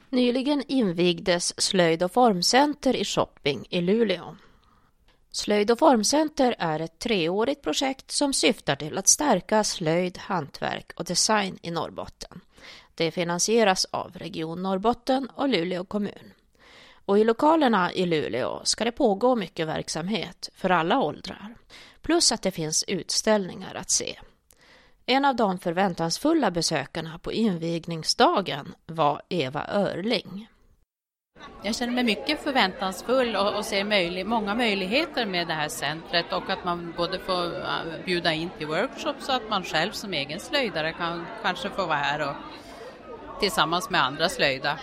Nyligen invigdes Slöjd- och formcenter i Shopping i Luleå. Slöjd- och formcenter är ett 3-årigt projekt som syftar till att stärka slöjd, hantverk och design i Norrbotten. Det finansieras av Region Norrbotten och Luleå kommun. Och i lokalerna i Luleå ska det pågå mycket verksamhet för alla åldrar. Plus att det finns utställningar att se. En av de förväntansfulla besökarna på invigningsdagen var Eva Örling. Jag känner mig mycket förväntansfull och ser många möjligheter med det här centret, och att man både får bjuda in till workshops så att man själv som egen slöjdare kan kanske få vara här och tillsammans med andra slöjda.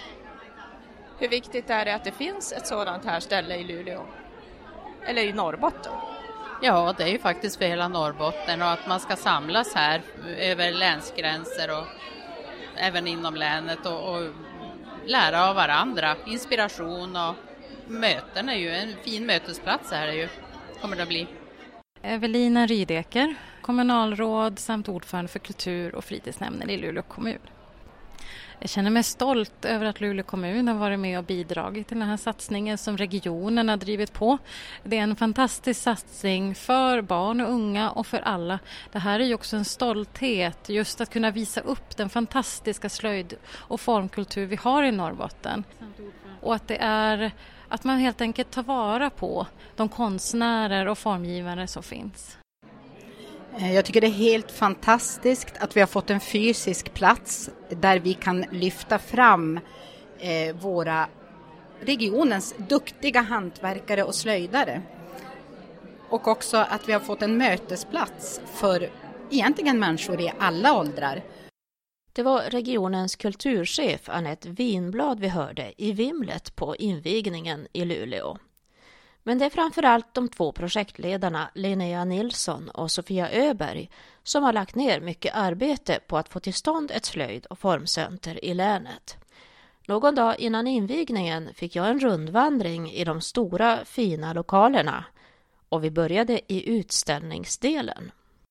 Hur viktigt är det att det finns ett sådant här ställe i Luleå? Eller i Norrbotten? Ja, det är ju faktiskt för hela Norrbotten, och att man ska samlas här över länsgränser och även inom länet och lära av varandra. Inspiration och möten är ju en fin mötesplats här kommer det att bli. Evelina Rydeker, kommunalråd samt ordförande för kultur- och fritidsnämnden i Luleå kommun. Jag känner mig stolt över att Luleå kommun har varit med och bidragit till den här satsningen som regionen har drivit på. Det är en fantastisk satsning för barn och unga och för alla. Det här är ju också en stolthet, just att kunna visa upp den fantastiska slöjd- och formkultur vi har i Norrbotten. Och att det är att man helt enkelt tar vara på de konstnärer och formgivare som finns. Jag tycker det är helt fantastiskt att vi har fått en fysisk plats där vi kan lyfta fram våra regionens duktiga hantverkare och slöjdare. Och också att vi har fått en mötesplats för egentligen människor i alla åldrar. Det var regionens kulturchef Annette Winblad vi hörde i vimlet på invigningen i Luleå. Men det är framförallt de 2 projektledarna Linnea Nilsson och Sofia Öberg som har lagt ner mycket arbete på att få till stånd ett slöjd- och formcenter i länet. Någon dag innan invigningen fick jag en rundvandring i de stora fina lokalerna och vi började i utställningsdelen.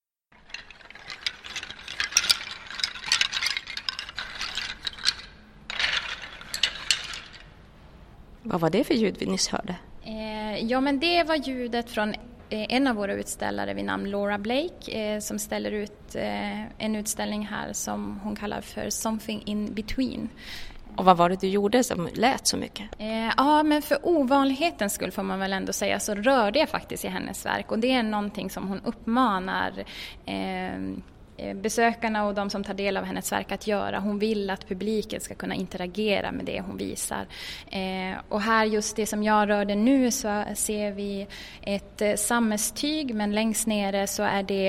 Vad var det för ljud vi nyss hörde? Ja, men det var ljudet från en av våra utställare vid namn Laura Blake som ställer ut en utställning här som hon kallar för Something in Between. Och vad var det du gjorde som lät så mycket? Ja, men för ovanlighetens skull får man väl ändå säga så rörde jag faktiskt i hennes verk, och det är någonting som hon uppmanar besökarna och de som tar del av hennes verk att göra. Hon vill att publiken ska kunna interagera med det hon visar. Och här just det som jag rörde nu så ser vi ett sammetstyg, men längst nere så är det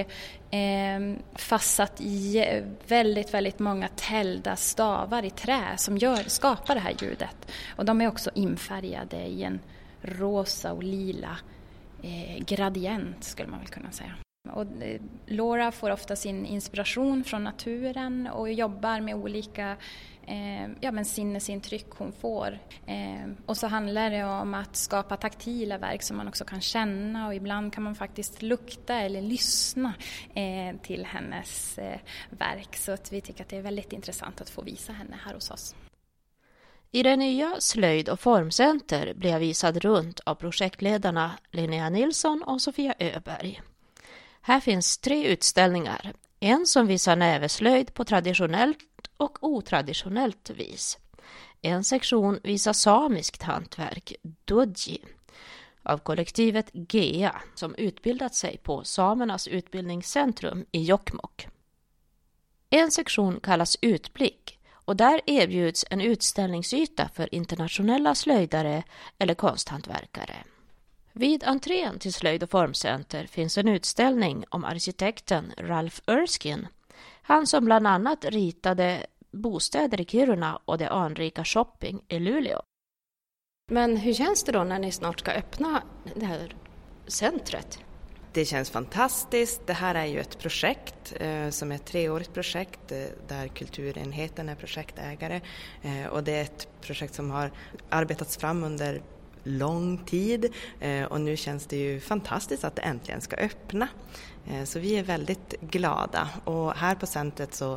fastsatt i väldigt, väldigt många täljda stavar i trä som skapar det här ljudet. Och de är också infärgade i en rosa och lila gradient skulle man väl kunna säga. Och Laura får ofta sin inspiration från naturen och jobbar med olika sinnesintryck hon får. Och så handlar det om att skapa taktila verk som man också kan känna, och ibland kan man faktiskt lukta eller lyssna till hennes verk. Så att vi tycker att det är väldigt intressant att få visa henne här hos oss. I det nya slöjd- och formcenter blev jag visad runt av projektledarna Linnea Nilsson och Sofia Öberg. Här finns 3 utställningar. En som visar näveslöjd på traditionellt och otraditionellt vis. En sektion visar samiskt hantverk, Dodji, av kollektivet GEA som utbildat sig på Samernas utbildningscentrum i Jokkmokk. En sektion kallas Utblick och där erbjuds en utställningsyta för internationella slöjdare eller konsthantverkare. Vid entrén till Slöjd- och formcenter finns en utställning om arkitekten Ralph Erskine. Han som bland annat ritade bostäder i Kiruna och det anrika Shopping i Luleå. Men hur känns det då när ni snart ska öppna det här centret? Det känns fantastiskt. Det här är ju ett projekt som är ett 3-årigt projekt där kulturenheten är projektägare. Och det är ett projekt som har arbetats fram under lång tid och nu känns det ju fantastiskt att det äntligen ska öppna. Så vi är väldigt glada, och här på centret så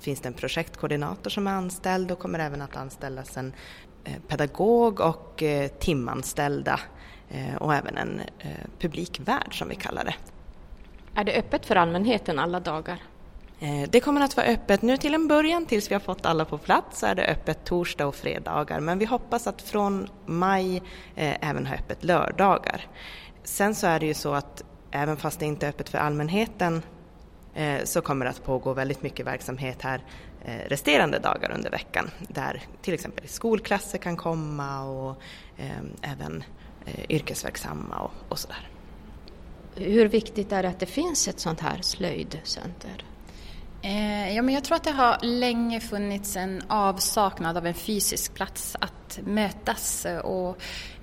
finns det en projektkoordinator som är anställd och kommer även att anställas en pedagog och timanställda och även en publikvärd som vi kallar det. Är det öppet för allmänheten alla dagar? Det kommer att vara öppet nu till en början tills vi har fått alla på plats, så är det öppet torsdag och fredagar. Men vi hoppas att från maj även ha öppet lördagar. Sen så är det ju så att även fast det inte är öppet för allmänheten så kommer det att pågå väldigt mycket verksamhet här resterande dagar under veckan. Där till exempel skolklasser kan komma och även yrkesverksamma och sådär. Hur viktigt är det att det finns ett sånt här slöjdcenter? Ja, men jag tror att det har länge funnits en avsaknad av en fysisk plats att mötas och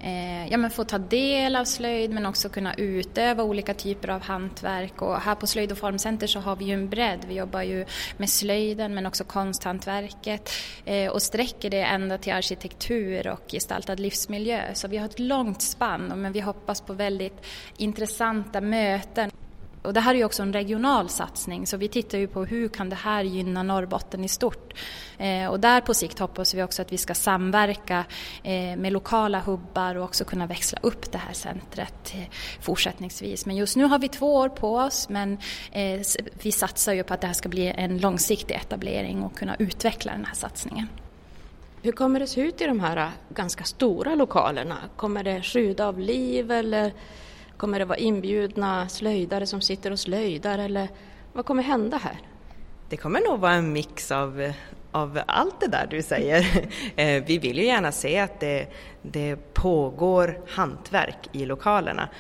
få ta del av slöjd, men också kunna utöva olika typer av hantverk. Och här på Slöjd- och formcenter så har vi ju en bredd. Vi jobbar ju med slöjden men också konsthantverket och sträcker det ända till arkitektur och gestaltad livsmiljö. Så vi har ett långt spann, men vi hoppas på väldigt intressanta möten. Och det här är ju också en regional satsning, så vi tittar ju på hur kan det här gynna Norrbotten i stort. Och där på sikt hoppas vi också att vi ska samverka med lokala hubbar och också kunna växla upp det här centret fortsättningsvis. Men just nu har vi 2 år på oss, men vi satsar ju på att det här ska bli en långsiktig etablering och kunna utveckla den här satsningen. Hur kommer det se ut i de här ganska stora lokalerna? Kommer det sjuda av liv eller kommer det vara inbjudna slöjdare som sitter och slöjdar, eller vad kommer hända här? Det kommer nog vara en mix av allt det där du säger. Vi vill ju gärna se att det pågår hantverk i lokalerna.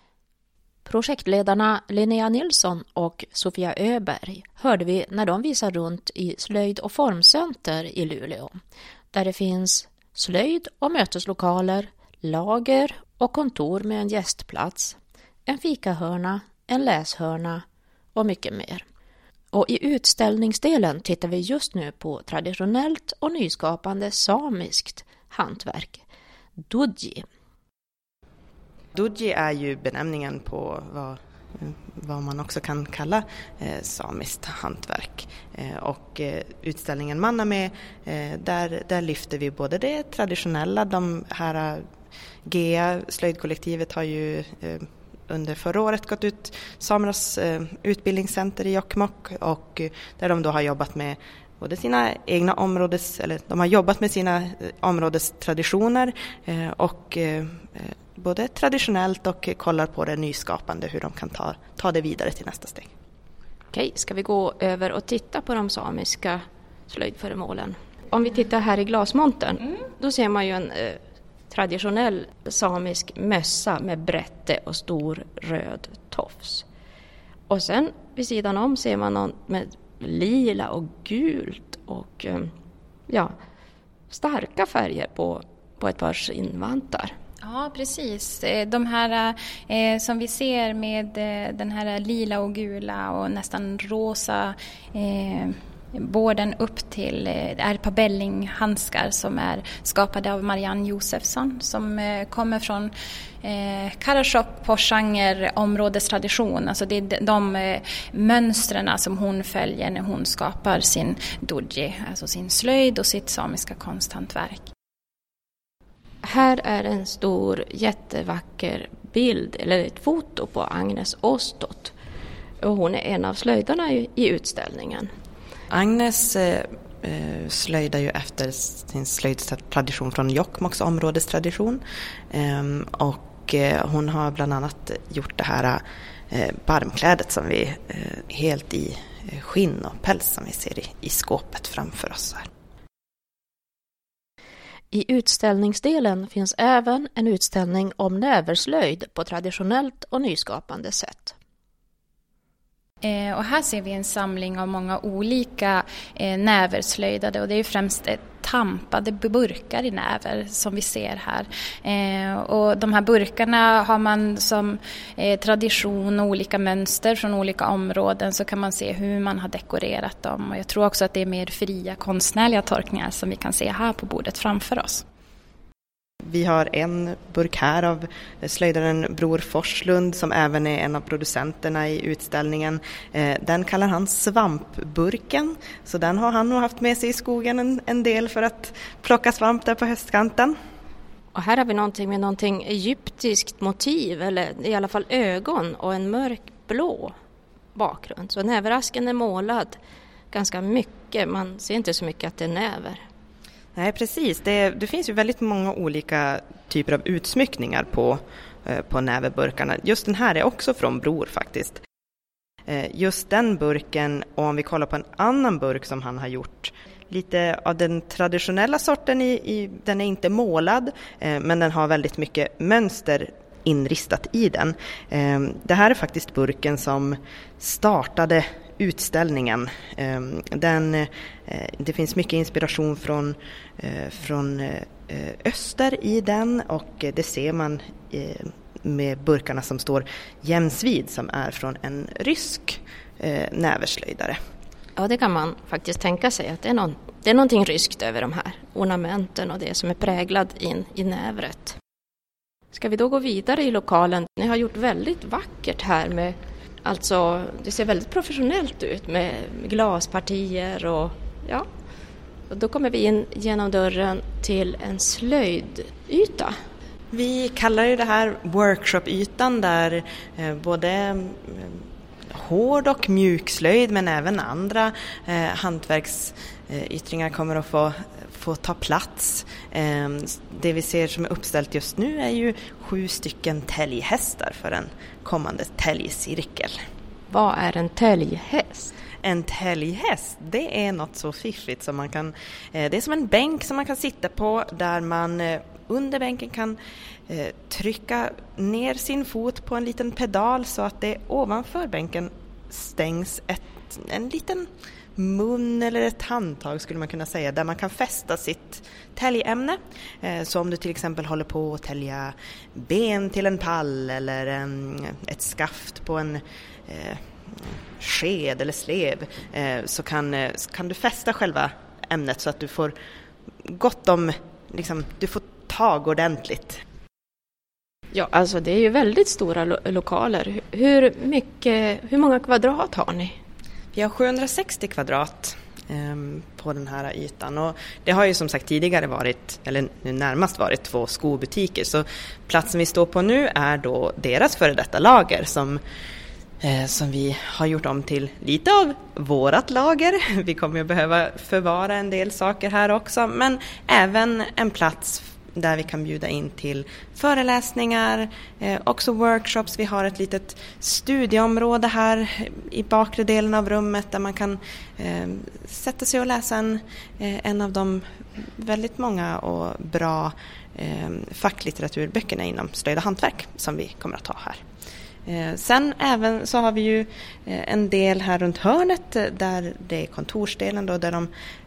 Projektledarna Linnea Nilsson och Sofia Öberg hörde vi när de visar runt i Slöjd- och formcenter i Luleå, där det finns slöjd- och möteslokaler, lager och kontor med en gästplats, en fikahörna, en läshörna och mycket mer. Och i utställningsdelen tittar vi just nu på traditionellt och nyskapande samiskt hantverk, dudji. Dudji är ju benämningen på vad man också kan kalla samiskt hantverk. Och utställningen Maname, där lyfter vi både det traditionella, de här GEA, slöjdkollektivet, har ju under förra året gått ut Samernas utbildningscenter i Jokkmokk, och där de då har jobbat med både sina egna de har jobbat med sina områdestraditioner och både traditionellt och kollar på det nyskapande, hur de kan ta det vidare till nästa steg. Okej, ska vi gå över och titta på de samiska slöjdföremålen? Om vi tittar här i glasmontern, då ser man ju en traditionell samisk mössa med brätte och stor röd tofs. Och sen vid sidan om ser man någon med lila och gult och starka färger på ett par skinnvantar. Ja, precis. De här som vi ser med den här lila och gula och nästan rosa borden upp till är ett par bellinghandskar som är skapade av Marianne Josefsson, som kommer från Karasjok på områdestradition. Alltså det är de mönstren som hon följer när hon skapar sin dudji, alltså sin slöjd och sitt samiska konsthantverk. Här är en stor jättevacker bild, eller ett foto på Agnes Ostot. Och hon är en av slöjdarna i utställningen. Agnes slöjdar ju efter sin slöjdtradition från Jokkmokks områdestradition. Och hon har bland annat gjort det här barmklädet som vi helt i skinn och päls som vi ser i skåpet framför oss här. I utställningsdelen finns även en utställning om näverslöjd på traditionellt och nyskapande sätt. Och här ser vi en samling av många olika näverslöjdade, och det är främst tampade burkar i näver som vi ser här. Och de här burkarna har man som tradition och olika mönster från olika områden, så kan man se hur man har dekorerat dem. Och jag tror också att det är mer fria konstnärliga tolkningar som vi kan se här på bordet framför oss. Vi har en burk här av slöjdaren Bror Forslund som även är en av producenterna i utställningen. Den kallar han svampburken, så den har han nog haft med sig i skogen en del för att plocka svamp där på höstkanten. Och här har vi någonting egyptiskt motiv, eller i alla fall ögon och en mörkblå bakgrund. Så näverasken är målad ganska mycket, man ser inte så mycket att det är näver. Nej, precis. Det finns ju väldigt många olika typer av utsmyckningar på näverburkarna. Just den här är också från Bror faktiskt. Just den burken, och om vi kollar på en annan burk som han har gjort, lite av den traditionella sorten, den är inte målad, men den har väldigt mycket mönster inristat i den. Det här är faktiskt burken som startade utställningen. Det finns mycket inspiration från öster i den, och det ser man med burkarna som står jämsvid, som är från en rysk näverslöjdare. Ja, det kan man faktiskt tänka sig att det är någonting ryskt över de här ornamenten och det som är präglad in i nävret. Ska vi då gå vidare i lokalen? Ni har gjort väldigt vackert här med, alltså det ser väldigt professionellt ut med glaspartier och ja. Och då kommer vi in genom dörren till en slöjdyta. Vi kallar ju det här workshopytan, där både hård och mjukslöjd men även andra hantverksyttringar kommer att få ta plats. Det vi ser som är uppställt just nu är ju 7 stycken täljhästar för en kommande täljcirkel. Vad är en täljhäst? En täljhäst, det är något så fiffigt som man kan, det är som en bänk som man kan sitta på, där man under bänken kan trycka ner sin fot på en liten pedal så att det ovanför bänken stängs en liten mun eller ett handtag, skulle man kunna säga, där man kan fästa sitt täljämne. Så om du till exempel håller på att tälja ben till en pall eller ett skaft på en sked eller slev, så kan du fästa själva ämnet så att du får gott om, liksom, du får tag ordentligt. Ja, alltså det är ju väldigt stora lokaler. Hur många kvadrat har ni? Vi har 760 kvadrat på den här ytan, och det har ju som sagt tidigare varit, eller nu närmast varit, 2 skobutiker, så platsen vi står på nu är då deras före detta lager som vi har gjort om till lite av vårat lager. Vi kommer att behöva förvara en del saker här också, men även en plats där vi kan bjuda in till föreläsningar, också workshops. Vi har ett litet studieområde här i bakre delen av rummet där man kan sätta sig och läsa en av de väldigt många och bra facklitteraturböckerna inom slöjd och hantverk som vi kommer att ha här. Sen även så har vi ju en del här runt hörnet där det är kontorsdelen då, där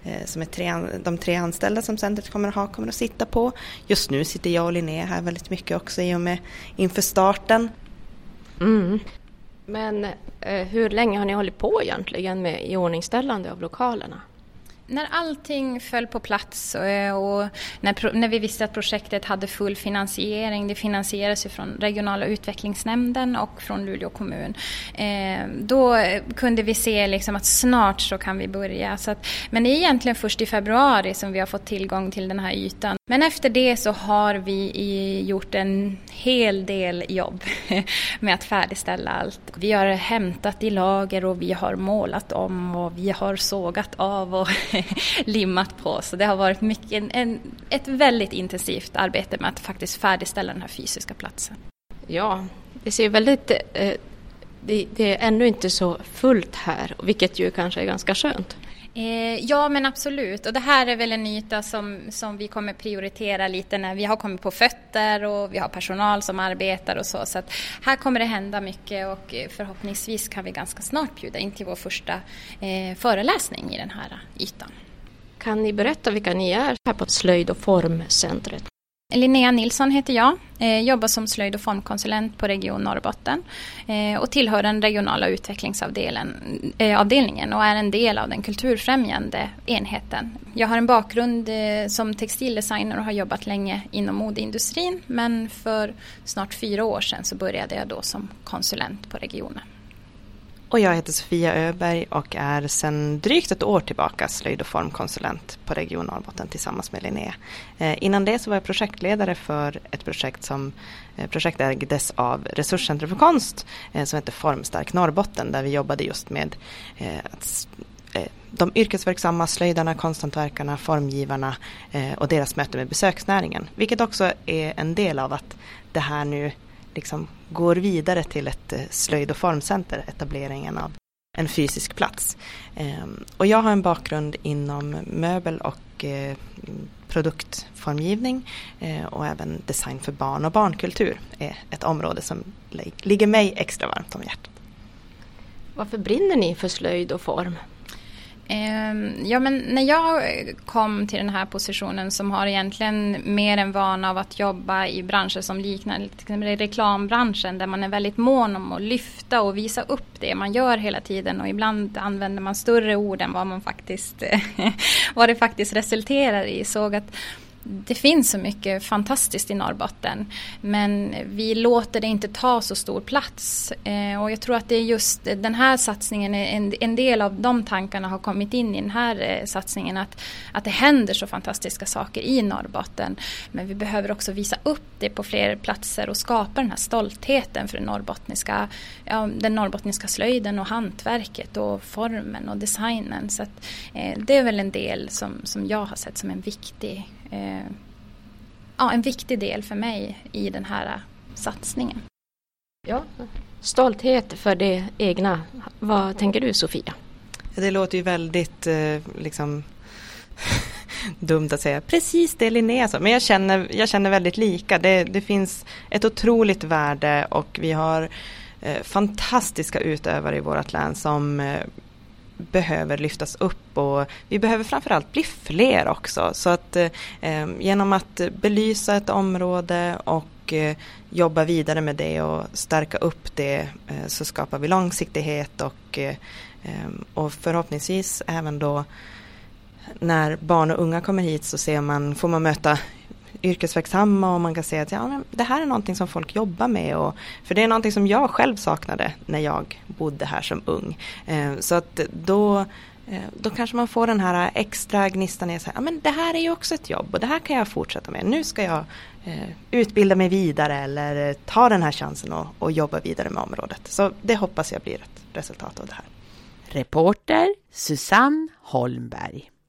de 3 anställda som centret kommer att sitta på. Just nu sitter jag och Linnea här väldigt mycket också i och med inför starten. Mm. Men hur länge har ni hållit på egentligen med iordningställande av lokalerna? När allting föll på plats och när vi visste att projektet hade full finansiering, det finansieras ju från regionala utvecklingsnämnden och från Luleå kommun, då kunde vi se liksom att snart så kan vi börja. Men det är egentligen först i februari som vi har fått tillgång till den här ytan. Men efter det så har vi gjort en hel del jobb med att färdigställa allt. Vi har hämtat i lager och vi har målat om och vi har sågat av och limmat på. Så det har varit ett väldigt intensivt arbete med att faktiskt färdigställa den här fysiska platsen. Ja, det ser väldigt... Det är ännu inte så fullt här, vilket ju kanske är ganska skönt. Ja, men absolut. Och det här är väl en yta som vi kommer prioritera lite när vi har kommit på fötter och vi har personal som arbetar och så. Så att här kommer det hända mycket och förhoppningsvis kan vi ganska snart bjuda in till vår första föreläsning i den här ytan. Kan ni berätta vilka ni är här på Slöjd- och formcentret? Linnea Nilsson heter jag, jobbar som slöjd- och formkonsulent på Region Norrbotten och tillhör den regionala utvecklingsavdelningen och är en del av den kulturfrämjande enheten. Jag har en bakgrund som textildesigner och har jobbat länge inom modeindustrin, men för snart 4 år sedan så började jag då som konsulent på regionen. Och jag heter Sofia Öberg och är sedan drygt ett år tillbaka slöjd- och formkonsulent på Region Norrbotten tillsammans med Linnea. Innan det så var jag projektledare för ett projekt som projektägdes av Resurscentrum för konst som heter Formstark Norrbotten, där vi jobbade just med de yrkesverksamma slöjdarna, konsthantverkarna, formgivarna och deras möte med besöksnäringen. Vilket också är en del av att det här nu liksom går vidare till ett slöjd- och formcenter, etableringen av en fysisk plats. Och jag har en bakgrund inom möbel- och produktformgivning och även design för barn och barnkultur är ett område som ligger mig extra varmt om hjärtat. Varför brinner ni för slöjd och form? Ja, men när jag kom till den här positionen som har egentligen mer en vana av att jobba i branscher som liknar till exempel reklambranschen, där man är väldigt mån om att lyfta och visa upp det man gör hela tiden, och ibland använder man större ord än vad det faktiskt resulterar i. Såg att det finns så mycket fantastiskt i Norrbotten, men vi låter det inte ta så stor plats. Och jag tror att det är just den här satsningen, en del av de tankarna har kommit in i den här satsningen, att det händer så fantastiska saker i Norrbotten. Men vi behöver också visa upp det på fler platser och skapa den här stoltheten för den norrbottniska slöjden och hantverket och formen och designen. Så att, det är väl en del som jag har sett som en viktig del för mig i den här satsningen. Ja, stolthet för det egna. Vad tänker du, Sofia? Det låter ju väldigt dumt att säga precis det Linnea sa, men jag känner väldigt lika. Det finns ett otroligt värde och vi har fantastiska utövare i vårt län som behöver lyftas upp, och vi behöver framförallt bli fler också. Så att genom att belysa ett område och jobba vidare med det och stärka upp det så skapar vi långsiktighet och förhoppningsvis även då när barn och unga kommer hit så får man möta yrkesverksamma och man kan säga att det här är någonting som folk jobbar med, för det är någonting som jag själv saknade när jag bodde här som ung. Så att då kanske man får den här extra gnistan i sig. Men det här är ju också ett jobb och det här kan jag fortsätta med. Nu ska jag utbilda mig vidare eller ta den här chansen och jobba vidare med området. Så det hoppas jag blir ett resultat av det här. Reporter Susanne Holmberg.